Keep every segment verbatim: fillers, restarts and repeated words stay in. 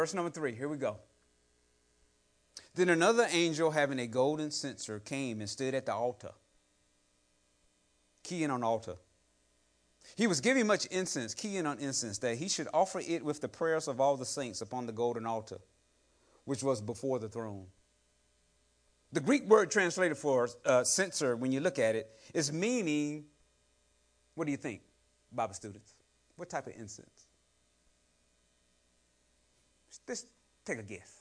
Verse number three, here we go. Then another angel having a golden censer came and stood at the altar. Key in on the altar. He was giving much incense, key in on incense, that he should offer it with the prayers of all the saints upon the golden altar, which was before the throne. The Greek word translated for uh, censer, when you look at it, is meaning, what do you think, Bible students? What type of incense? Just take a guess.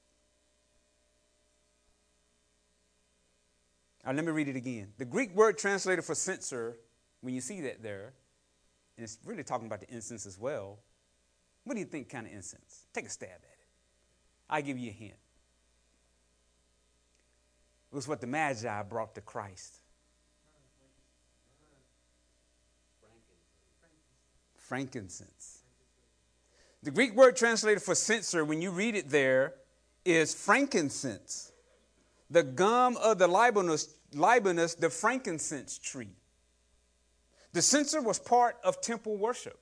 All right, let me read it again. The Greek word translated for censer, when you see that there, and it's really talking about the incense as well. What do you think kind of incense? Take a stab at it. I'll give you a hint. It was what the Magi brought to Christ. Frankincense. The Greek word translated for censer, when you read it there, is frankincense. The gum of the Libanus, Libanus, the frankincense tree. The censer was part of temple worship.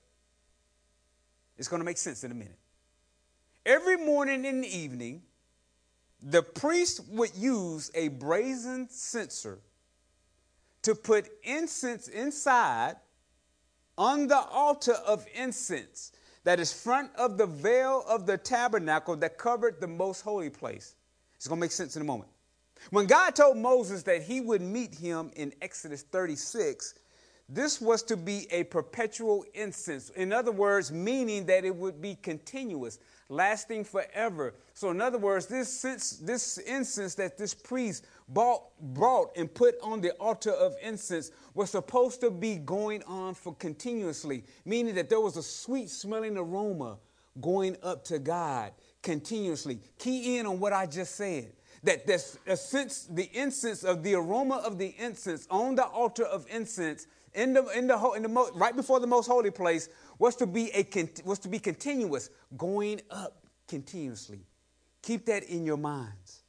It's going to make sense in a minute. Every morning and evening, the priest would use a brazen censer to put incense inside on the altar of incense that is front of the veil of the tabernacle that covered the most holy place. It's going to make sense in a moment. When God told Moses that he would meet him in Exodus thirty-six, this was to be a perpetual incense. In other words, meaning that it would be continuous, lasting forever. So in other words, this, sense, this incense that this priest bought, brought and put on the altar of incense was supposed to be going on for continuously, meaning that there was a sweet smelling aroma going up to God continuously. Key in on what I just said. That this, a sense, the incense of the aroma of the incense on the altar of incense in the in the, in the right before the most holy place was to be a was to be continuous, going up continuously. Keep that in your minds.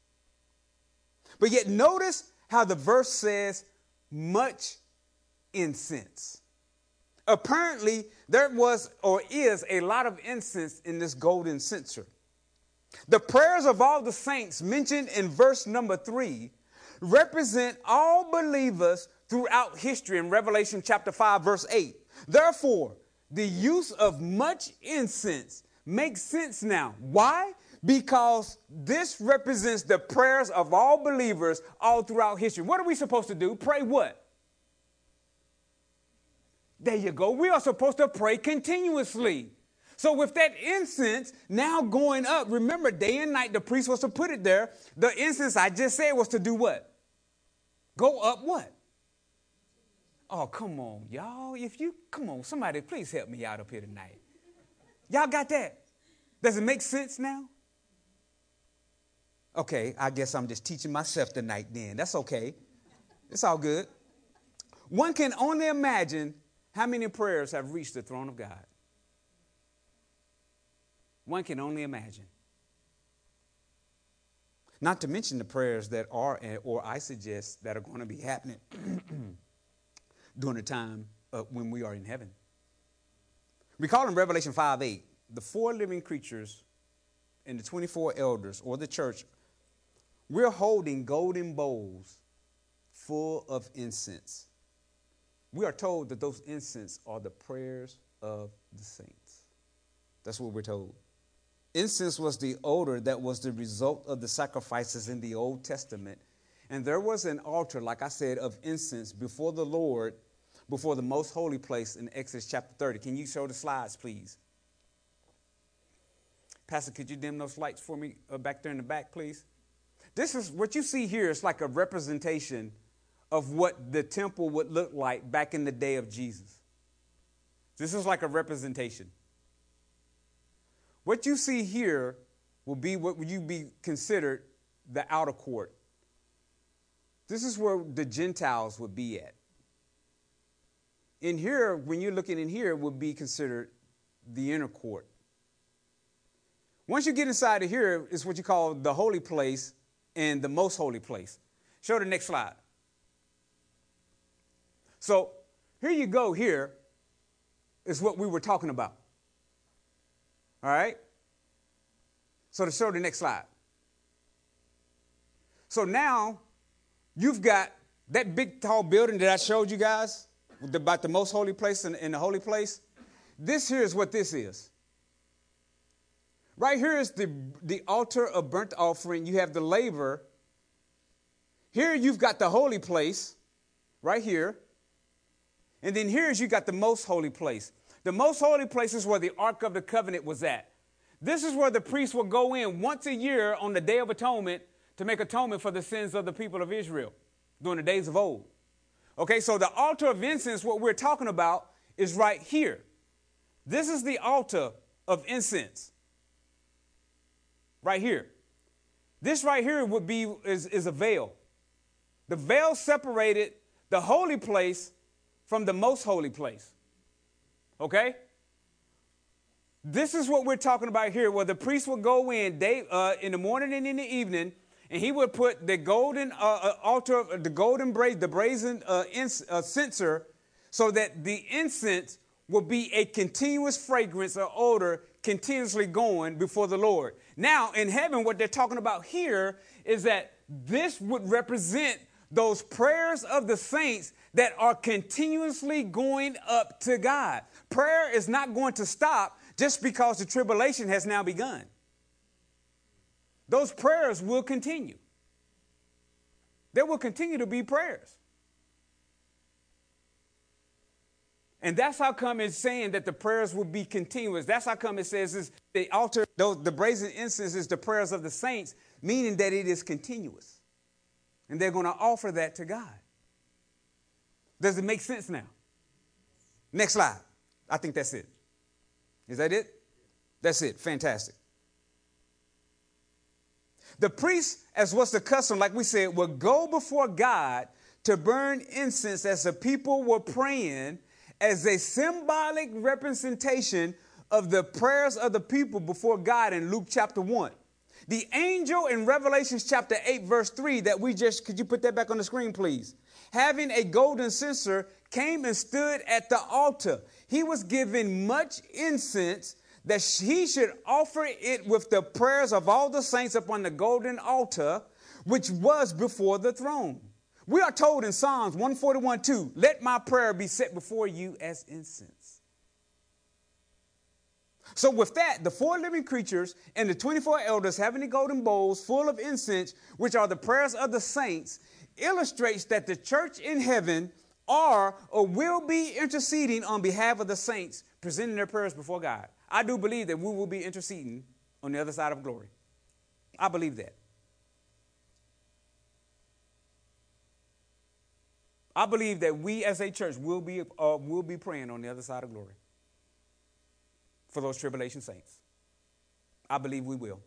But yet notice how the verse says much incense. Apparently there was or is a lot of incense in this golden censer. The prayers of all the saints mentioned in verse number three represent all believers throughout history in Revelation chapter five, verse eight. Therefore, the use of much incense makes sense now. Why? Because this represents the prayers of all believers all throughout history. What are we supposed to do? Pray what? There you go. We are supposed to pray continuously. So with that incense now going up, remember day and night the priest was to put it there. The incense I just said was to do what? Go up what? Oh, come on, y'all. If you, come on, somebody please help me out up here tonight. Y'all got that? Does it make sense now? Okay, I guess I'm just teaching myself tonight then. That's okay. It's all good. One can only imagine how many prayers have reached the throne of God. One can only imagine. Not to mention the prayers that are, or I suggest, that are going to be happening during the time uh, when we are in heaven. Recall in Revelation five eight, the four living creatures and the twenty-four elders, or the church, we're holding golden bowls full of incense. We are told that those incense are the prayers of the saints. That's what we're told. Incense was the odor that was the result of the sacrifices in the Old Testament. And there was an altar, like I said, of incense before the Lord, before the most holy place in Exodus chapter thirty. Can you show the slides, please? Pastor, could you dim those lights for me uh, back there in the back, please? This is what you see here is like a representation of what the temple would look like back in the day of Jesus. This is like a representation. What you see here will be what would you be considered the outer court. This is where the Gentiles would be at. In here, when you're looking in here, would be considered the inner court. Once you get inside of here, it's what you call the holy place and the most holy place. Show the next slide. So here you go. Here is what we were talking about. All right? So to show the next slide. So now you've got that big tall building that I showed you guys about the most holy place in, in the holy place. This here is what this is. Right here is the, the altar of burnt offering. You have the laver. Here you've got the holy place right here. And then here is you got the most holy place. The most holy place is where the Ark of the Covenant was at. This is where the priests will go in once a year on the Day of Atonement to make atonement for the sins of the people of Israel during the days of old. Okay, so the altar of incense, what we're talking about, is right here. This is the altar of incense. Right here. This right here would be is, is a veil. The veil separated the holy place from the most holy place. Okay? This is what we're talking about here, where the priest would go in day, uh, in the morning and in the evening, and he would put the golden uh, altar, the golden brazen, the brazen uh, ins, uh, censer, so that the incense will be a continuous fragrance or odor continuously going before the Lord. Now, in heaven, what they're talking about here is that this would represent those prayers of the saints that are continuously going up to God. Prayer is not going to stop just because the tribulation has now begun. Those prayers will continue. There will continue to be prayers. And that's how come it's saying that the prayers will be continuous. That's how come it says is the altar, the brazen incense is the prayers of the saints, meaning that it is continuous. And they're going to offer that to God. Does it make sense now? Next slide. I think that's it. Is that it? That's it. Fantastic. The priest, as was the custom, like we said, would go before God to burn incense as the people were praying, as a symbolic representation of the prayers of the people before God in Luke chapter one. The angel in Revelation chapter eight, verse three, that we just, could you put that back on the screen, please? Having a golden censer, came and stood at the altar. He was given much incense, that he should offer it with the prayers of all the saints upon the golden altar, which was before the throne. We are told in Psalms one forty-one two, let my prayer be set before you as incense. So with that, the four living creatures and the twenty-four elders having the golden bowls full of incense, which are the prayers of the saints, illustrates that the church in heaven are or will be interceding on behalf of the saints, presenting their prayers before God. I do believe that we will be interceding on the other side of glory. I believe that. I believe that we as a church will be, uh, will be praying on the other side of glory for those tribulation saints. I believe we will.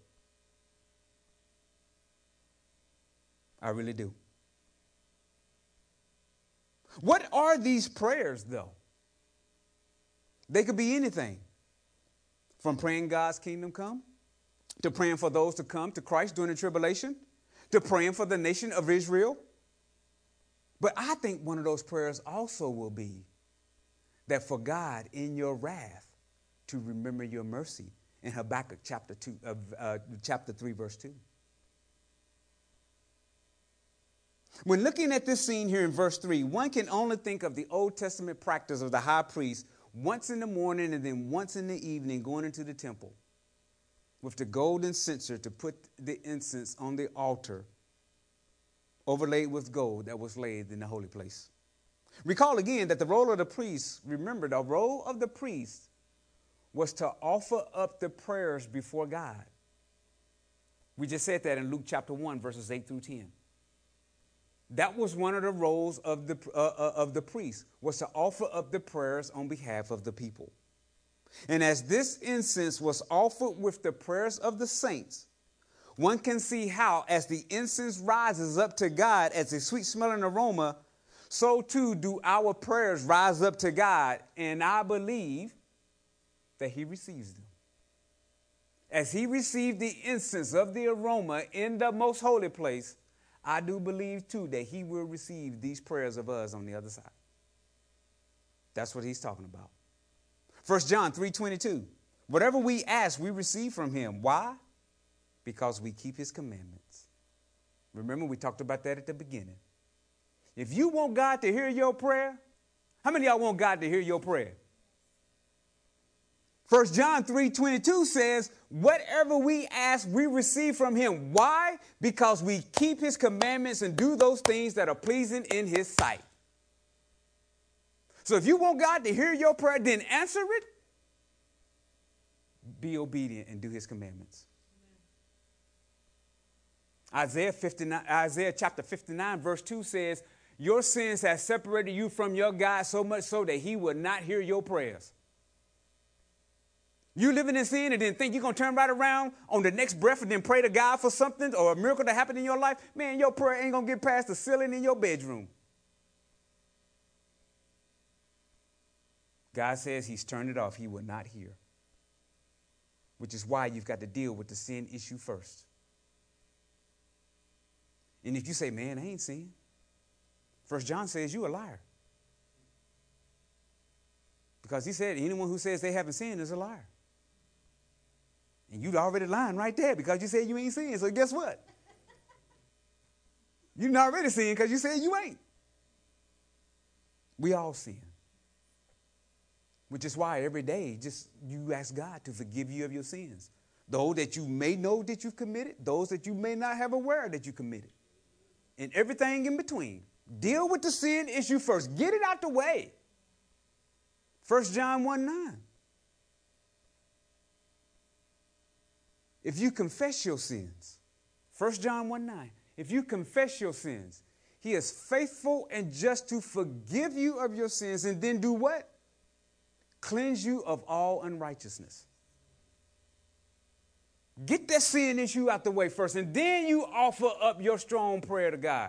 I really do. What are these prayers, though? They could be anything. From praying God's kingdom come, to praying for those to come to Christ during the tribulation, to praying for the nation of Israel. But I think one of those prayers also will be that for God in your wrath to remember your mercy in Habakkuk chapter two, uh, uh, chapter three, verse two. When looking at this scene here in verse three, one can only think of the Old Testament practice of the high priest once in the morning and then once in the evening going into the temple with the golden censer to put the incense on the altar overlaid with gold that was laid in the holy place. Recall again that the role of the priest, remember the role of the priest was to offer up the prayers before God. We just said that in Luke chapter one, verses eight through ten. That was one of the roles of the, uh, uh, of the priest, was to offer up the prayers on behalf of the people. And as this incense was offered with the prayers of the saints, one can see how as the incense rises up to God as a sweet smelling aroma, so too do our prayers rise up to God. And I believe that he receives them. As he received the incense of the aroma in the most holy place, I do believe, too, that he will receive these prayers of us on the other side. That's what he's talking about. First John three twenty-two. Whatever we ask, we receive from him. Why? Because we keep his commandments. Remember, we talked about that at the beginning. If you want God to hear your prayer, how many of y'all want God to hear your prayer? First John three twenty-two says, whatever we ask, we receive from him. Why? Because we keep his commandments and do those things that are pleasing in his sight. So if you want God to hear your prayer, then answer it. Be obedient and do his commandments. Isaiah fifty-nine, Isaiah chapter fifty-nine, verse two says, your sins have separated you from your God so much so that he will not hear your prayers. You living in sin and then think you're going to turn right around on the next breath and then pray to God for something or a miracle to happen in your life? Man, your prayer ain't going to get past the ceiling in your bedroom. God says he's turned it off. He will not hear. Which is why you've got to deal with the sin issue first. And if you say, man, I ain't sin. First John says you're a liar. Because he said anyone who says they haven't sinned is a liar. And you'd already lying right there because you said you ain't sinned. So guess what? You're already sinned because you said you ain't. We all sin. Which is why every day just you ask God to forgive you of your sins. Those that you may know that you've committed, those that you may not have aware that you committed. And everything in between. Deal with the sin issue first. Get it out the way. First John one nine. If you confess your sins, First John one nine, if you confess your sins, he is faithful and just to forgive you of your sins and then do what? Cleanse you of all unrighteousness. Get that sin issue out the way first, and then you offer up your strong prayer to God.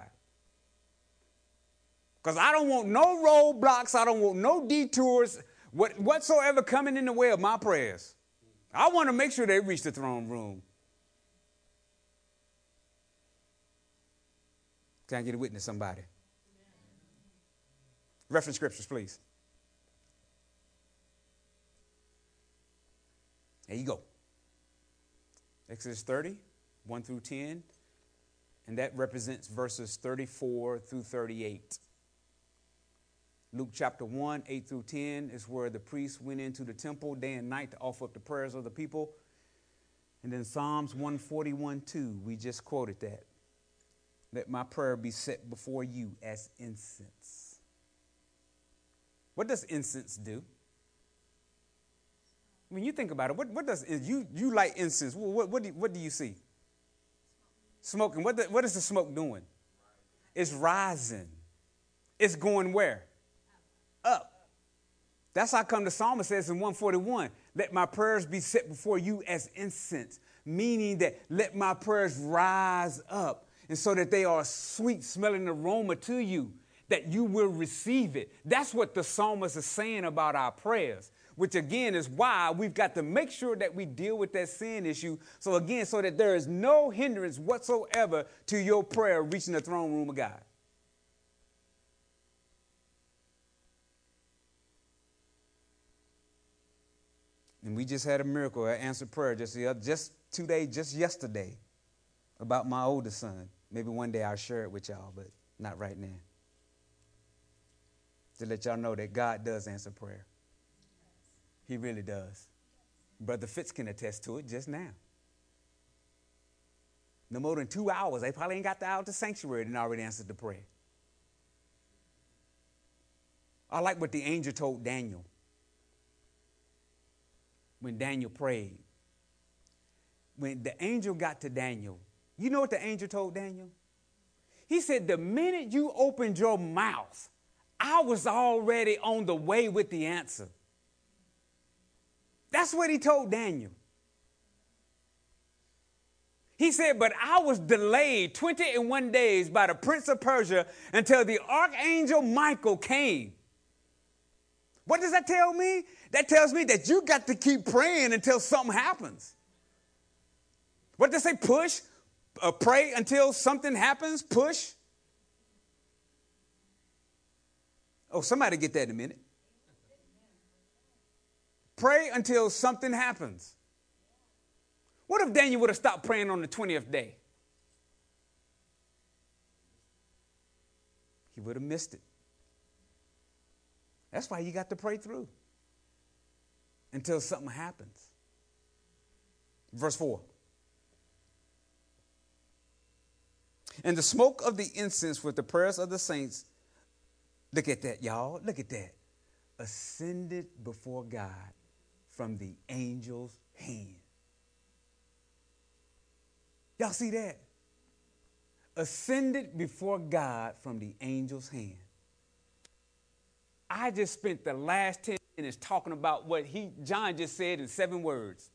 Because I don't want no roadblocks. I don't want no detours what, whatsoever coming in the way of my prayers. I want to make sure they reach the throne room. Can I get a witness, somebody? Reference scriptures, please. There you go. Exodus thirty, one through ten. And that represents verses thirty-four through thirty-eight. Luke chapter one, eight through ten is where the priests went into the temple day and night to offer up the prayers of the people. And then Psalms one forty-one, two, we just quoted that. Let my prayer be set before you as incense. What does incense do? When you think about it, what, what does you you light incense? What what do you, what do you see? Smoking. What the, what is the smoke doing? It's rising. It's going where? Up. That's how come the psalmist says in one forty-one, let my prayers be set before you as incense, meaning that let my prayers rise up, and so that they are a sweet smelling aroma to you, that you will receive it. That's what the psalmist is saying about our prayers, which again is why we've got to make sure that we deal with that sin issue. So again, so that there is no hindrance whatsoever to your prayer reaching the throne room of God. And we just had a miracle, an answered prayer just, the other, just two days, just yesterday about my oldest son. Maybe one day I'll share it with y'all, but not right now. To let y'all know that God does answer prayer. He really does. Brother Fitz can attest to it just now. No more than two hours. They probably ain't got the out the sanctuary and already answered the prayer. I like what the angel told Daniel when Daniel prayed. When the angel got to Daniel, you know what the angel told Daniel? He said, the minute you opened your mouth, I was already on the way with the answer. That's what he told Daniel. He said, but I was delayed twenty-one days by the prince of Persia until the archangel Michael came. What does that tell me? That tells me that you got to keep praying until something happens. What does it say? Push, uh, pray until something happens, push. Oh, somebody get that in a minute. Pray until something happens. What if Daniel would have stopped praying on the twentieth day? He would have missed it. That's why you got to pray through until something happens. Verse four. And the smoke of the incense with the prayers of the saints, look at that, y'all, look at that, ascended before God from the angel's hand. Y'all see that? Ascended before God from the angel's hand. I just spent the last ten minutes talking about what he, John just said in seven words.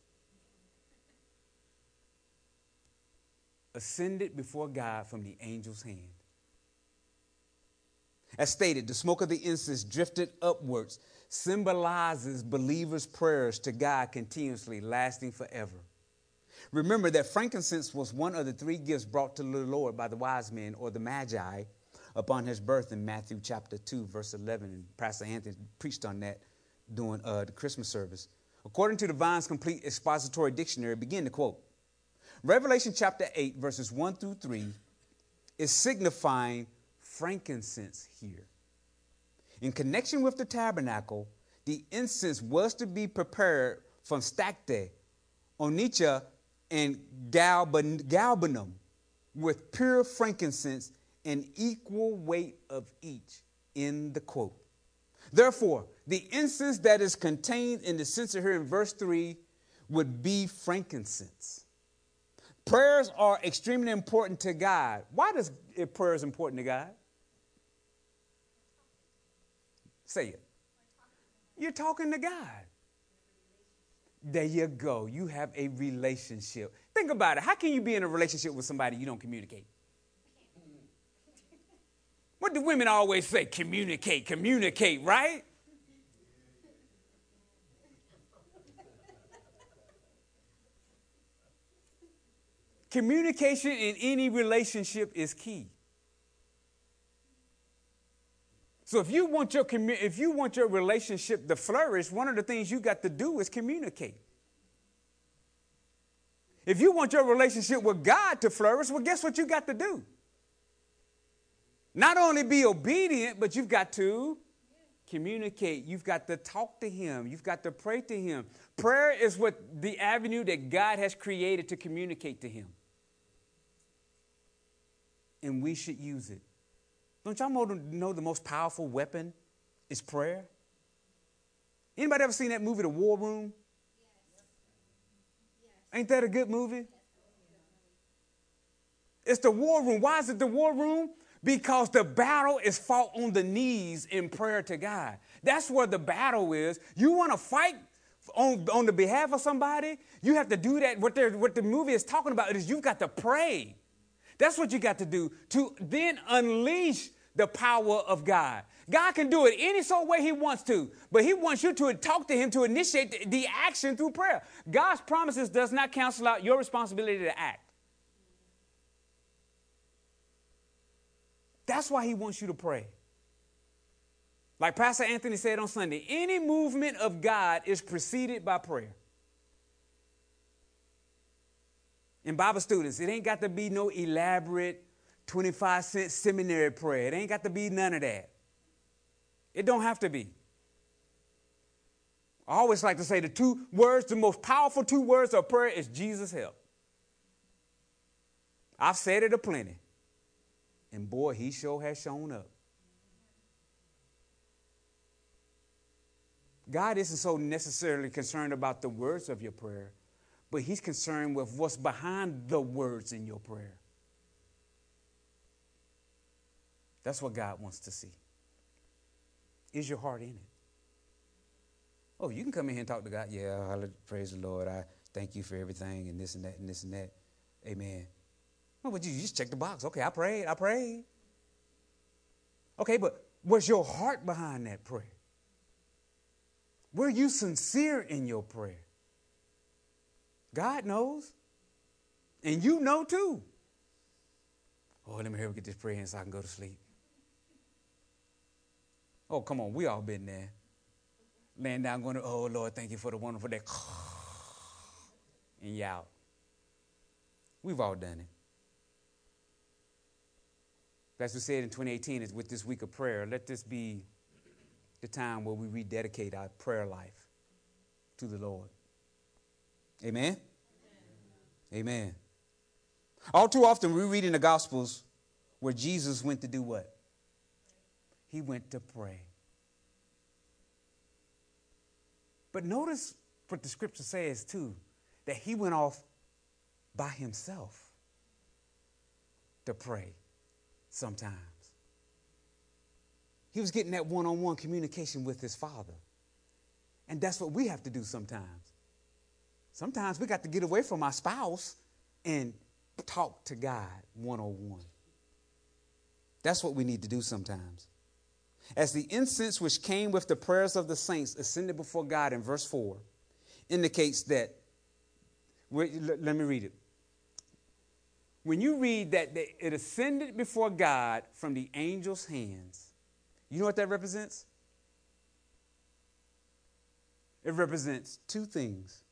Ascended before God from the angel's hand. As stated, the smoke of the incense drifted upwards, symbolizes believers' prayers to God continuously, lasting forever. Remember that frankincense was one of the three gifts brought to the Lord by the wise men, or the Magi, upon his birth in Matthew chapter two, verse eleven. And Pastor Anthony preached on that during uh, the Christmas service. According to the Vine's Complete Expository Dictionary, begin to quote, Revelation chapter eight, verses one through three is signifying frankincense here. In connection with the tabernacle, the incense was to be prepared from stacte, onycha, and galbanum with pure frankincense, an equal weight of each in the quote. Therefore, the incense that is contained in the censer here in verse three would be frankincense. Prayers are extremely important to God. Why does prayer is important to God? Say it. You're talking to God. There you go. You have a relationship. Think about it. How can you be in a relationship with somebody you don't communicate? What do women always say? Communicate, communicate, right? Communication in any relationship is key. So if you want your commu- if you want your relationship to flourish, one of the things you got to do is communicate. If you want your relationship with God to flourish, well, guess what you got to do? Not only be obedient, but you've got to communicate. You've got to talk to him. You've got to pray to him. Prayer is what the avenue that God has created to communicate to him. And we should use it. Don't y'all know the most powerful weapon is prayer? Anybody ever seen that movie, The War Room? Yes. Ain't that a good movie? It's the war room. Why is it the war room? Because the battle is fought on the knees in prayer to God. That's where the battle is. You want to fight on, on the behalf of somebody? You have to do that. What, what the movie is talking about is you've got to pray. That's what you got to do to then unleash the power of God. God can do it any sort of way he wants to, but he wants you to talk to him to initiate the, the action through prayer. God's promises does not cancel out your responsibility to act. That's why he wants you to pray. Like Pastor Anthony said on Sunday, any movement of God is preceded by prayer. And Bible students, it ain't got to be no elaborate twenty-five cent seminary prayer. It ain't got to be none of that. It don't have to be. I always like to say the two words, the most powerful two words of prayer is Jesus help. I've said it aplenty. And boy, he sure has shown up. God isn't so necessarily concerned about the words of your prayer, but he's concerned with what's behind the words in your prayer. That's what God wants to see. Is your heart in it? Oh, you can come in here and talk to God. Yeah, hallelujah, praise the Lord. I thank you for everything and this and that and this and that. Amen. Oh, but you just check the box. Okay, I prayed, I prayed. Okay, but what's your heart behind that prayer? Were you sincere in your prayer? God knows. And you know too. Oh, let me hurry get this prayer in so I can go to sleep. Oh, come on, we all been there. Laying down going to, oh, Lord, thank you for the wonderful day. And you out. We've all done it. As we said in twenty eighteen, is with this week of prayer, let this be the time where we rededicate our prayer life to the Lord. Amen? Amen. Amen. All too often we read in the Gospels where Jesus went to do what? He went to pray. But notice what the scripture says too, that he went off by himself to pray sometimes. He was getting that one-on-one communication with his Father. And that's what we have to do sometimes. Sometimes we got to get away from our spouse and talk to God one-on-one. That's what we need to do sometimes. As the incense which came with the prayers of the saints ascended before God in verse four indicates that, let me read it. When you read that it ascended before God from the angel's hands, you know what that represents? It represents two things.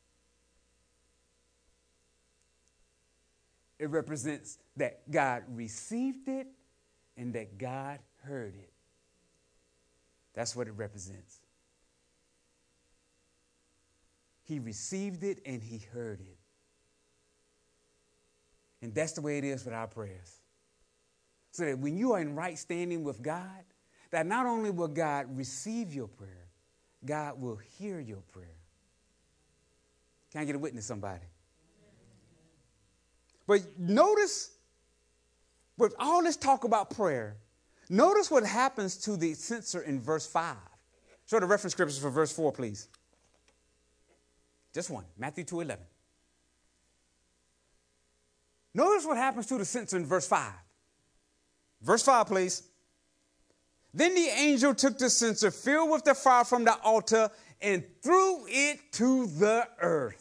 It represents that God received it and that God heard it. That's what it represents. He received it and he heard it. And that's the way it is with our prayers. So that when you are in right standing with God, that not only will God receive your prayer, God will hear your prayer. Can I get a witness, somebody? But notice, with all this talk about prayer, notice what happens to the censer in verse five. Show the reference scriptures for verse four, please. Just one, Matthew two eleven. Notice what happens to the censer in verse five. Verse five, please. Then the angel took the censer filled with the fire from the altar and threw it to the earth.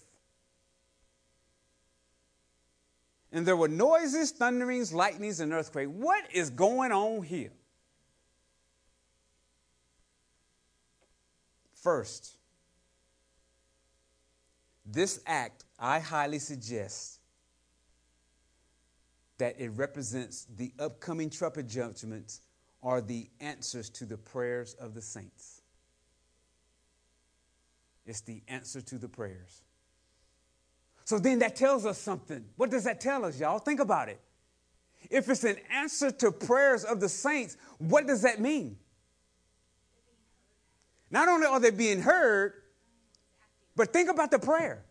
And there were noises, thunderings, lightnings, and earthquake. What is going on here? First, this act, I highly suggest that it represents the upcoming trumpet judgments or the answers to the prayers of the saints. It's the answer to the prayers. So then that tells us something. What does that tell us, y'all? Think about it. If it's an answer to prayers of the saints, what does that mean? Not only are they being heard, but think about the prayer.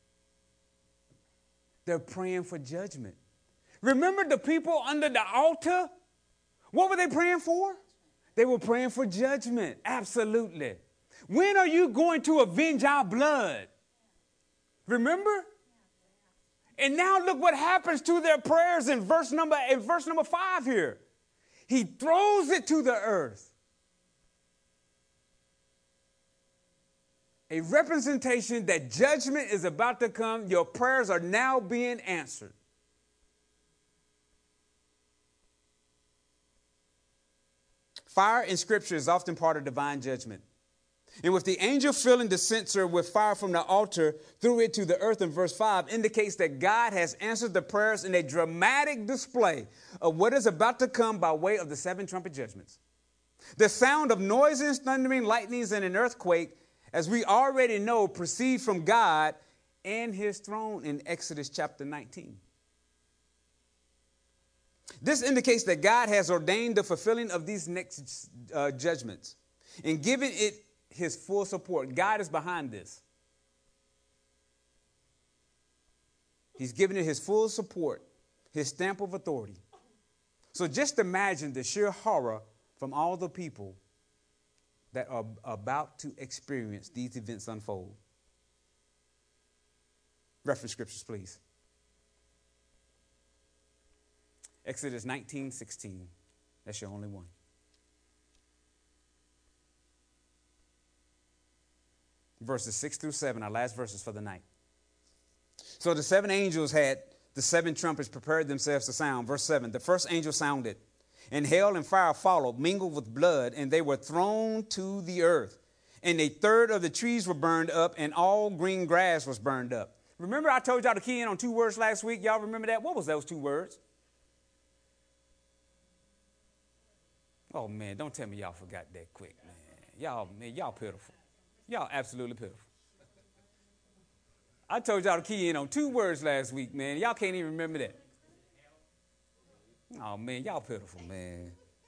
They're praying for judgment. Remember the people under the altar? What were they praying for? They were praying for judgment. Absolutely. When are you going to avenge our blood? Remember? And now look what happens to their prayers in verse number in verse number five here. He throws it to the earth. A representation that judgment is about to come. Your prayers are now being answered. Fire in Scripture is often part of divine judgment. And with the angel filling the censer with fire from the altar, threw it to the earth in verse five, indicates that God has answered the prayers in a dramatic display of what is about to come by way of the seven trumpet judgments. The sound of noises, thundering, lightnings, and an earthquake, as we already know, proceed from God and his throne in Exodus chapter nineteen. This indicates that God has ordained the fulfilling of these next uh, judgments and given it his full support. God is behind this. He's given it his full support, his stamp of authority. So just imagine the sheer horror from all the people that are about to experience these events unfold. Reference scriptures, please. Exodus nineteen sixteen. That's your only one. Verses six through seven, our last verses for the night. So the seven angels had the seven trumpets prepared themselves to sound. Verse seven, the first angel sounded, and hail and fire followed, mingled with blood, and they were thrown to the earth. And a third of the trees were burned up, and all green grass was burned up. Remember I told y'all to key in on two words last week? Y'all remember that? What was those two words? Oh, man, don't tell me y'all forgot that quick, man. Y'all, man, y'all pitiful. Y'all absolutely pitiful. I told y'all to key in on two words last week, man. Y'all can't even remember that. Oh, man, y'all pitiful, man.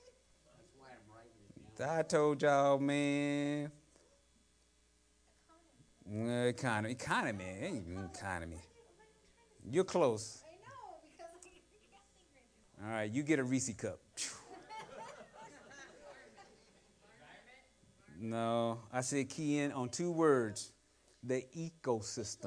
I told y'all, man. Well, economy, economy, ain't even economy. You're close. All right, you get a Reese cup. No, I said key in on two words: the ecosystem.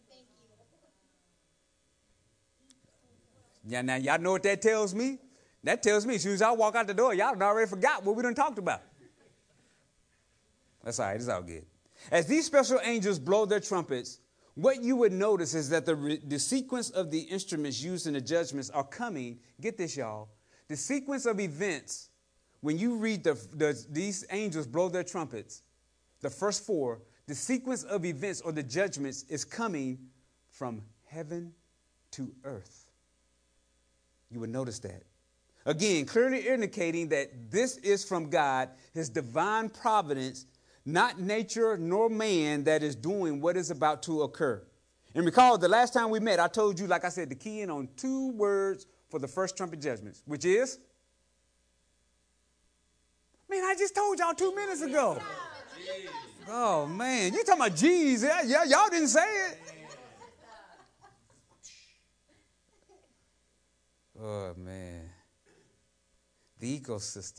Yeah, now y'all know what that tells me? That tells me as soon as I walk out the door, y'all already forgot what we done talked about. That's all right. It's all good. As these special angels blow their trumpets, what you would notice is that the, re- the sequence of the instruments used in the judgments are coming. Get this, y'all. The sequence of events, when you read the, the, these angels blow their trumpets, the first four, the sequence of events or the judgments is coming from heaven to earth. You would notice that. Again, clearly indicating that this is from God, his divine providence, not nature nor man that is doing what is about to occur. And recall, the last time we met, I told you, like I said, to key in on two words for the first trumpet judgments, which is? Man, I just told y'all two minutes ago. Oh, man, you talking about G's. Yeah, yeah, y'all didn't say it. Oh, man. The ecosystem.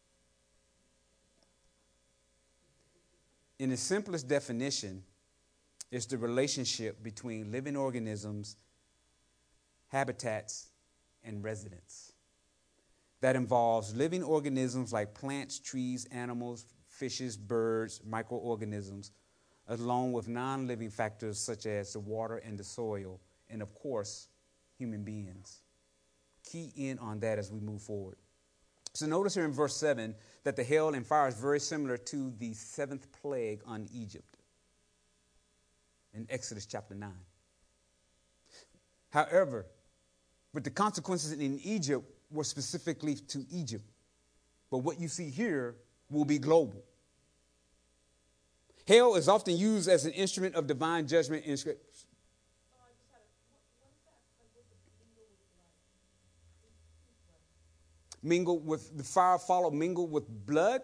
In its simplest definition, it's the relationship between living organisms, habitats, and residents. That involves living organisms like plants, trees, animals, fishes, birds, microorganisms, along with non-living factors such as the water and the soil, and of course, human beings. Key in on that as we move forward. So notice here in verse seven that the hail and fire is very similar to the seventh plague on Egypt in Exodus chapter nine. However, but the consequences in Egypt were specifically to Egypt. But what you see here will be global. Hail is often used as an instrument of divine judgment in Scripture. Mingle with the fire follow, mingle with blood?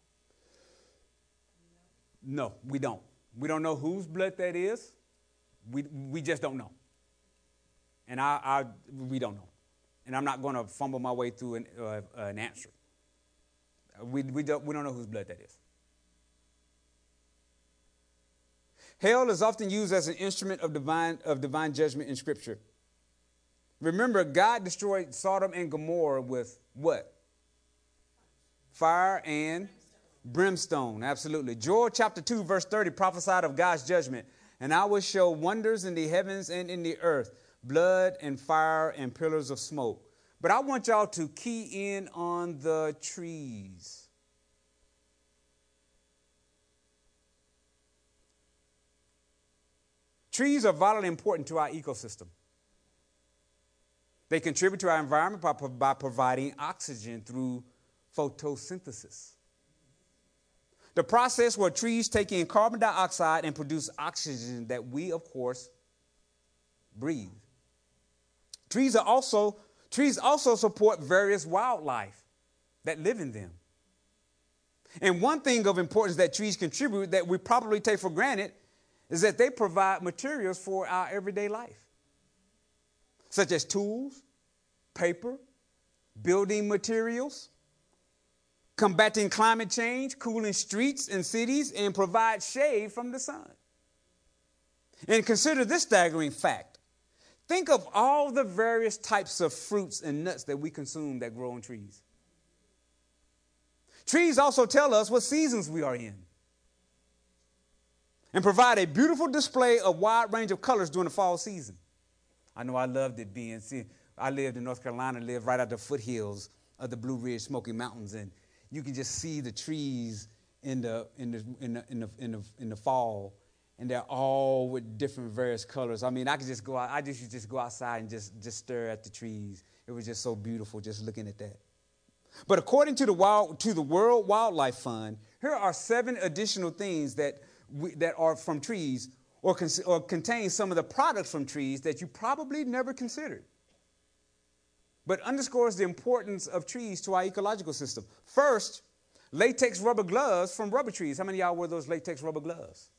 No, we don't. We don't know whose blood that is. We we just don't know. And I, I we don't know. And I'm not going to fumble my way through an, uh, an answer. We we don't we don't know whose blood that is. Hail is often used as an instrument of divine of divine judgment in Scripture. Remember, God destroyed Sodom and Gomorrah with what? Fire and brimstone. Absolutely. Joel chapter two, verse thirty prophesied of God's judgment. And I will show wonders in the heavens and in the earth, blood and fire and pillars of smoke. But I want y'all to key in on the trees. Trees are vitally important to our ecosystem. They contribute to our environment by, by providing oxygen through photosynthesis. The process where trees take in carbon dioxide and produce oxygen that we, of course, breathe. Trees are also trees also support various wildlife that live in them. And one thing of importance that trees contribute that we probably take for granted is that they provide materials for our everyday life, such as tools, paper, building materials, combating climate change, cooling streets and cities, and provide shade from the sun. And consider this staggering fact. Think of all the various types of fruits and nuts that we consume that grow on trees. Trees also tell us what seasons we are in and provide a beautiful display of wide range of colors during the fall season. I know I loved it being, see, I lived in North Carolina, lived right at the foothills of the Blue Ridge Smoky Mountains, and you can just see the trees in the in the in the in the in the, in the fall, And they're all with different various colors. I mean, I could just go out. I just used to just go outside and just, just stare at the trees. It was just so beautiful just looking at that. But according to the wild, to the World Wildlife Fund, here are seven additional things that we, that are from trees or, con- or contain some of the products from trees that you probably never considered, but underscores the importance of trees to our ecological system. First, latex rubber gloves from rubber trees. How many of y'all wear those latex rubber gloves?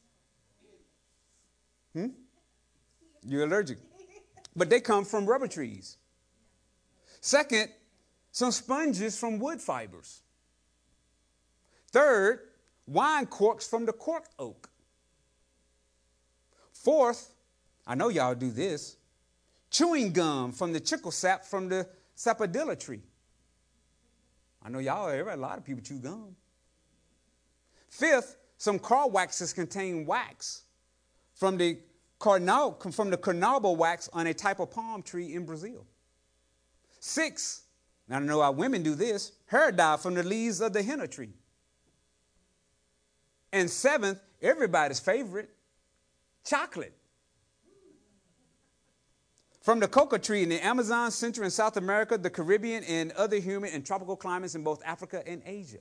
Hmm? You're allergic. But they come from rubber trees. Second, some sponges from wood fibers. Third, wine corks from the cork oak. Fourth, I know y'all do this, chewing gum from the chicle sap from the sapodilla tree. I know y'all, a lot of people chew gum. Fifth, some car waxes contain wax from the carnal, from the carnauba wax on a type of palm tree in Brazil. Six, and I know our women do this, hair dye from the leaves of the henna tree. And seventh, everybody's favorite, chocolate. From the cocoa tree in the Amazon, Central and South America, the Caribbean, and other humid and tropical climates in both Africa and Asia.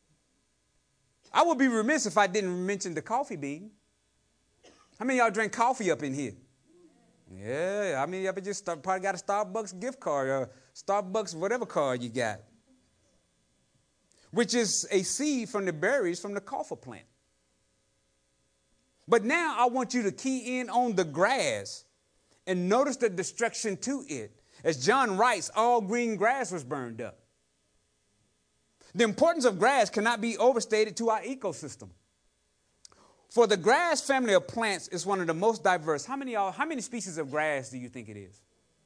I would be remiss if I didn't mention the coffee bean. How many of y'all drink coffee up in here? Yeah, I mean, y'all just start, probably got a Starbucks gift card or Starbucks whatever card you got, which is a seed from the berries from the coffee plant. But now I want you to key in on the grass and notice the destruction to it. As John writes, all green grass was burned up. The importance of grass cannot be overstated to our ecosystem. For the grass family of plants is one of the most diverse. How many, y'all, how many species of grass do you think it is?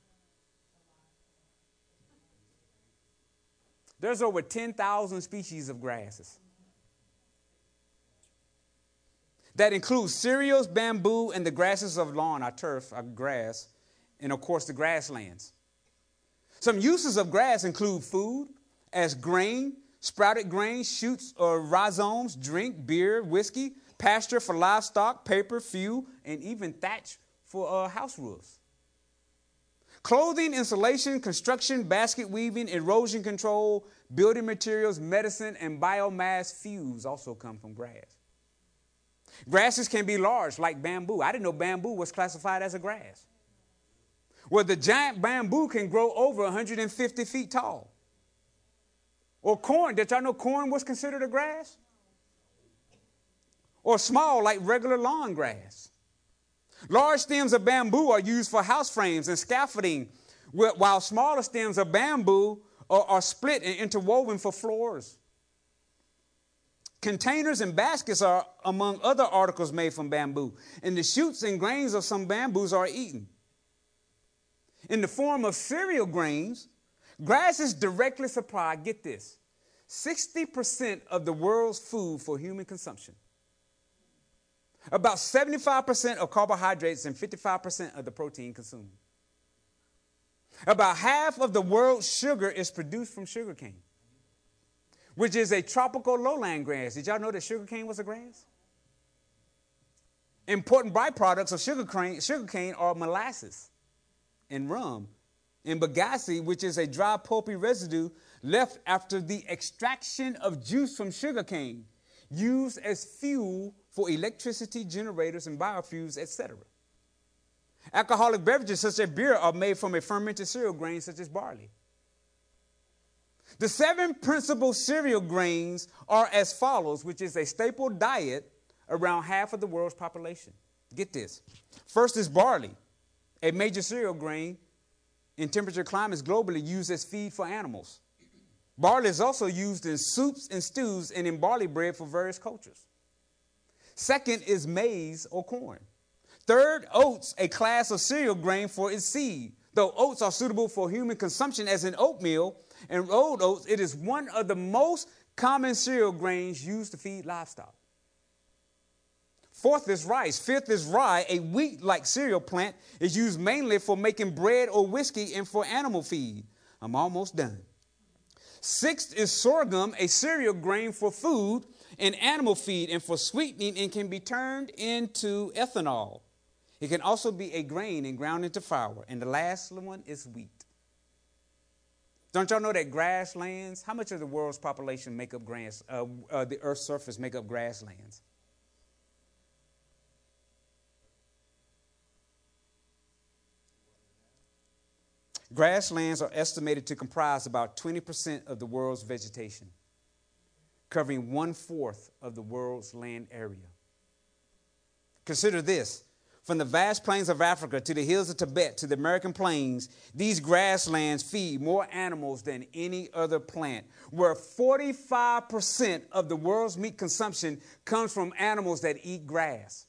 There's over ten thousand species of grasses. That includes cereals, bamboo, and the grasses of lawn, our turf, our grass, and of course the grasslands. Some uses of grass include food as grain, sprouted grain, shoots or rhizomes, drink, beer, whiskey, pasture for livestock, paper, fuel, and even thatch for uh, house roofs. Clothing, insulation, construction, basket weaving, erosion control, building materials, medicine, and biomass fuels also come from grass. Grasses can be large, like bamboo. I didn't know bamboo was classified as a grass. Well, the giant bamboo can grow over one hundred fifty feet tall. Or corn. Did y'all know corn was considered a grass? Or small, like regular lawn grass. Large stems of bamboo are used for house frames and scaffolding, while smaller stems of bamboo are, are split and interwoven for floors. Containers and baskets are among other articles made from bamboo, and the shoots and grains of some bamboos are eaten. In the form of cereal grains, grasses directly supply, get this, sixty percent of the world's food for human consumption. About seventy-five percent of carbohydrates and fifty-five percent of the protein consumed. About half of the world's sugar is produced from sugarcane, which is a tropical lowland grass. Did y'all know that sugarcane was a grass? Important byproducts of sugarcane, sugarcane are molasses and rum, and bagasse, which is a dry pulpy residue left after the extraction of juice from sugarcane, used as fuel for electricity generators and biofuels, et cetera. Alcoholic beverages such as beer are made from a fermented cereal grain such as barley. The seven principal cereal grains are as follows, which is a staple diet around half of the world's population. Get this. First is barley, a major cereal grain in temperature climates globally used as feed for animals. Barley is also used in soups and stews and in barley bread for various cultures. Second is maize or corn. Third, oats, a class of cereal grain for its seed. Though oats are suitable for human consumption as in oatmeal and rolled oats, it is one of the most common cereal grains used to feed livestock. Fourth is rice. Fifth is rye, a wheat-like cereal plant, is used mainly for making bread or whiskey and for animal feed. I'm almost done. Sixth is sorghum, a cereal grain for food, in animal feed and for sweetening and can be turned into ethanol. It can also be a grain and ground into flour. And the last one is wheat. Don't y'all know that grasslands, how much of the world's population make up grass, uh, uh, the earth's surface make up grasslands? Grasslands are estimated to comprise about twenty percent of the world's vegetation, covering one-fourth of the world's land area. Consider this. From the vast plains of Africa to the hills of Tibet to the American plains, these grasslands feed more animals than any other plant, where forty-five percent of the world's meat consumption comes from animals that eat grass.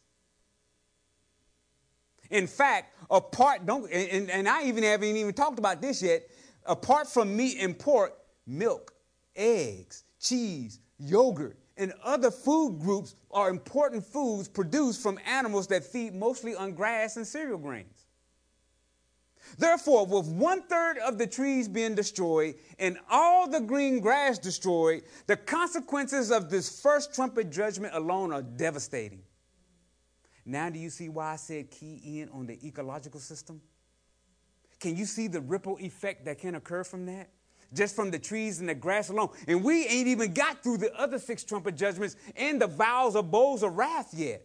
In fact, apart, don't, and, and I even haven't even talked about this yet, apart from meat and pork, milk, eggs, cheese, yogurt, and other food groups are important foods produced from animals that feed mostly on grass and cereal grains. Therefore, with one-third of the trees being destroyed and all the green grass destroyed, the consequences of this first trumpet judgment alone are devastating. Now do you see why I said key in on the ecological system? Can you see the ripple effect that can occur from that? Just from the trees and the grass alone. And we ain't even got through the other six trumpet judgments and the vows of bowls of wrath yet.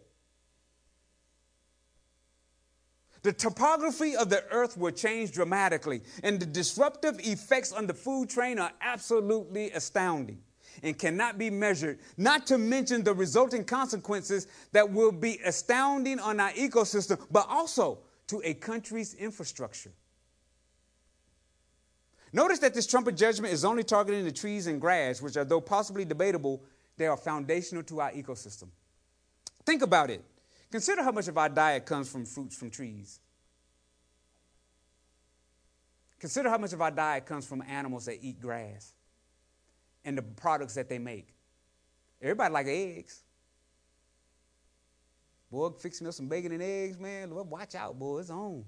The topography of the earth will change dramatically, and the disruptive effects on the food chain are absolutely astounding and cannot be measured, not to mention the resulting consequences that will be astounding on our ecosystem, but also to a country's infrastructure. Notice that this trumpet judgment is only targeting the trees and grass, which are, though possibly debatable, they are foundational to our ecosystem. Think about it. Consider how much of our diet comes from fruits from trees. Consider how much of our diet comes from animals that eat grass and the products that they make. Everybody like eggs. Boy, fixing up some bacon and eggs, man. Lord, watch out, boy. It's on.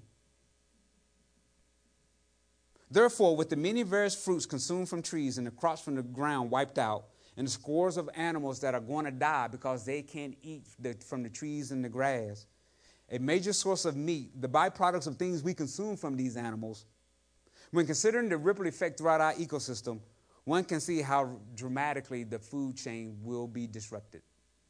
Therefore, with the many various fruits consumed from trees and the crops from the ground wiped out, and the scores of animals that are going to die because they can't eat the, from the trees and the grass, a major source of meat, the byproducts of things we consume from these animals, when considering the ripple effect throughout our ecosystem, one can see how dramatically the food chain will be disrupted.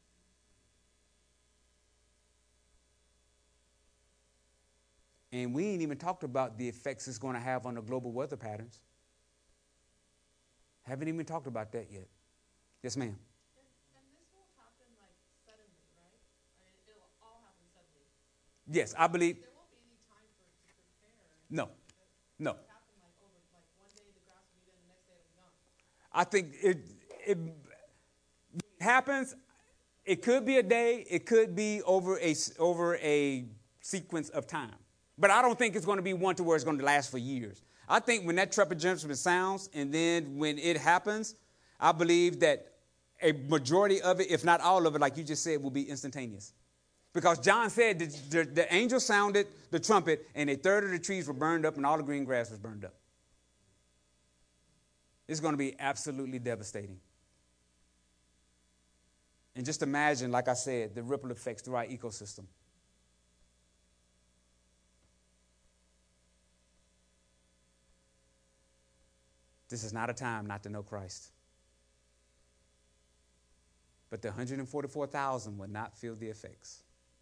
And we ain't even talked about the effects it's going to have on the global weather patterns. Haven't even talked about that yet. Yes, ma'am. And, and this will happen like suddenly, right? I mean, it'll all happen suddenly. Yes, I believe. There won't be any time for it to prepare. No, no. It'll happen like over, like one day the grass will be done, the next day it'll be gone. I think it it happens. It could be a day. It could be over a over a sequence of time. But I don't think it's going to be one to where it's going to last for years. I think when that trumpet judgment sounds, and then when it happens, I believe that a majority of it, if not all of it, like you just said, will be instantaneous. Because John said that the, the angel sounded the trumpet, and a third of the trees were burned up, and all the green grass was burned up. It's going to be absolutely devastating. And just imagine, like I said, the ripple effects through our ecosystem. This is not a time not to know Christ. But the one hundred forty-four thousand will not feel the effects.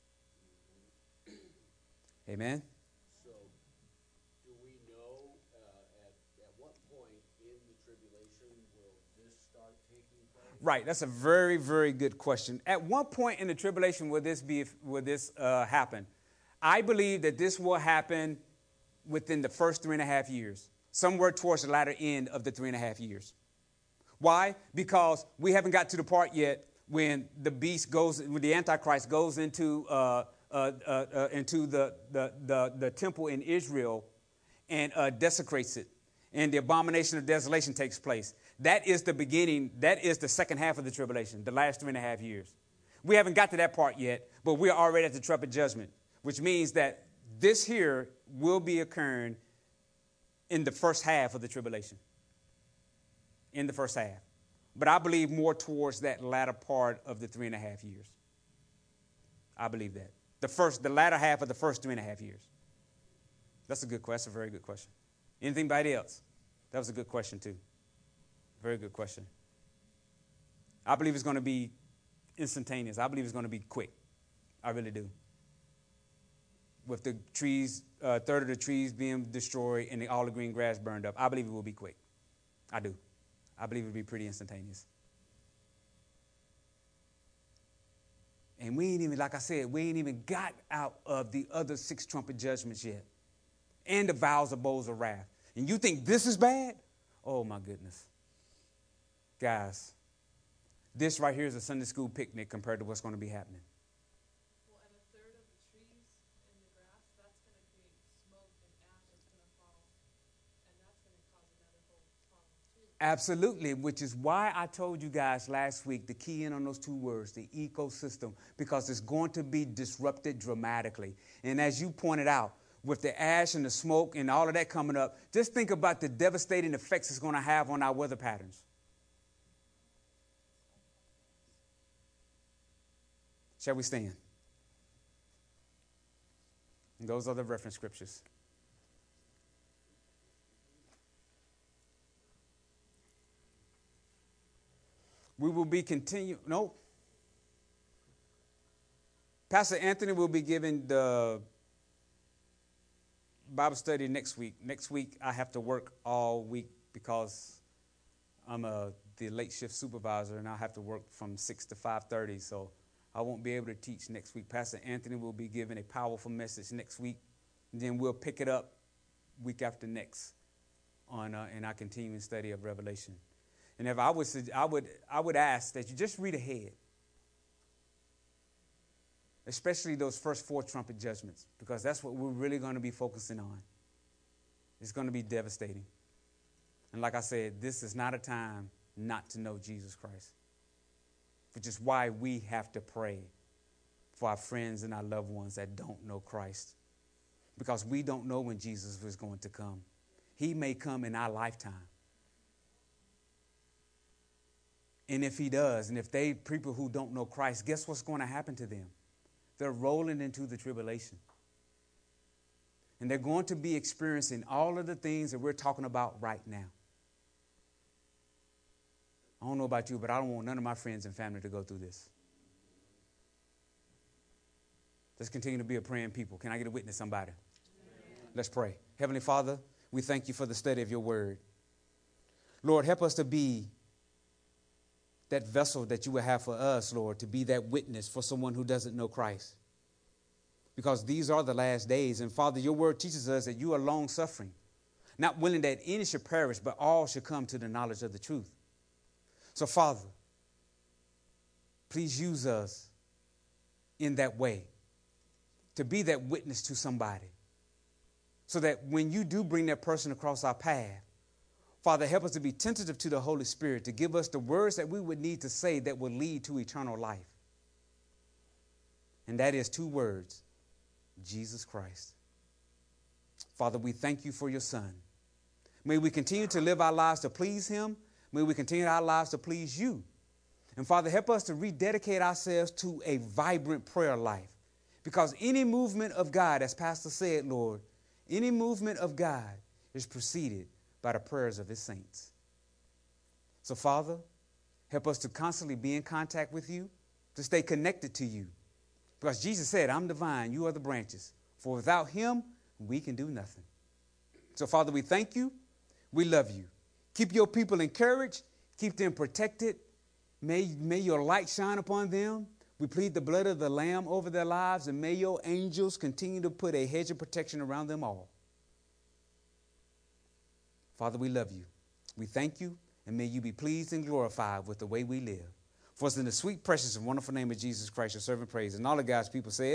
Amen? So, do we know uh, at, at what point in the tribulation will this start taking place? Right, that's a very, very good question. At what point in the tribulation will this be? Will this uh, happen? I believe that this will happen within the first three and a half years. Somewhere towards the latter end of the three and a half years. Why? Because we haven't got to the part yet when the beast goes, when the Antichrist goes into uh, uh, uh, uh, into the, the the the temple in Israel and uh, desecrates it, and the abomination of desolation takes place. That is the beginning. That is the second half of the tribulation, the last three and a half years. We haven't got to that part yet, but we're already at the trumpet judgment, which means that this here will be occurring in the first half of the tribulation. In the first half. But I believe more towards that latter part of the three and a half years. I believe that. The first, the latter half of the first three and a half years. That's a good question, a very good question. Anybody else? That was a good question too. Very good question. I believe it's going to be instantaneous. I believe it's going to be quick. I really do. With the trees, a uh, third of the trees being destroyed and the, all the green grass burned up, I believe it will be quick. I do. I believe it will be pretty instantaneous. And we ain't even, like I said, we ain't even got out of the other six trumpet judgments yet. And the vows of bowls of wrath. And you think this is bad? Oh, my goodness. Guys, this right here is a Sunday school picnic compared to what's going to be happening. Well, and a third of the trees in the grass, that's going to create smoke and ash that's going to fall. And that's going to cause another whole problem, too. Absolutely, which is why I told you guys last week to key in on those two words, the ecosystem, because it's going to be disrupted dramatically. And as you pointed out, with the ash and the smoke and all of that coming up, just think about the devastating effects it's going to have on our weather patterns. Shall we stand? And those are the reference scriptures. We will be continue. No. Pastor Anthony will be giving the Bible study next week. Next week, I have to work all week because I'm a, the late shift supervisor, and I have to work from six to five thirty, so I won't be able to teach next week. Pastor Anthony will be giving a powerful message next week, and then we'll pick it up week after next on uh, in our continuing study of Revelation. And if I would, I would, I would ask that you just read ahead, especially those first four trumpet judgments, because that's what we're really going to be focusing on. It's going to be devastating. And like I said, this is not a time not to know Jesus Christ, which is why we have to pray for our friends and our loved ones that don't know Christ, because we don't know when Jesus is going to come. He may come in our lifetime. And if he does, and if they people who don't know Christ, guess what's going to happen to them? They're rolling into the tribulation. And they're going to be experiencing all of the things that we're talking about right now. I don't know about you, but I don't want none of my friends and family to go through this. Let's continue to be a praying people. Can I get a witness, somebody? Amen. Let's pray. Heavenly Father, we thank you for the study of your word. Lord, help us to be that vessel that you would have for us, Lord, to be that witness for someone who doesn't know Christ. Because these are the last days. And Father, your word teaches us that you are long suffering, not willing that any should perish, but all should come to the knowledge of the truth. So, Father, please use us in that way to be that witness to somebody, so that when you do bring that person across our path, Father, help us to be tentative to the Holy Spirit to give us the words that we would need to say that will lead to eternal life. And that is two words, Jesus Christ. Father, we thank you for your Son. May we continue to live our lives to please him. May we continue our lives to please you. And Father, help us to rededicate ourselves to a vibrant prayer life. Because any movement of God, as Pastor said, Lord, any movement of God is preceded by the prayers of his saints. So, Father, help us to constantly be in contact with you, to stay connected to you. Because Jesus said, I'm the vine, you are the branches. For without him, we can do nothing. So, Father, we thank you. We love you. Keep your people encouraged. Keep them protected. May, may your light shine upon them. We plead the blood of the Lamb over their lives, and may your angels continue to put a hedge of protection around them all. Father, we love you. We thank you, and may you be pleased and glorified with the way we live. For us in the sweet, precious, and wonderful name of Jesus Christ, your servant praise. And all of God's people say,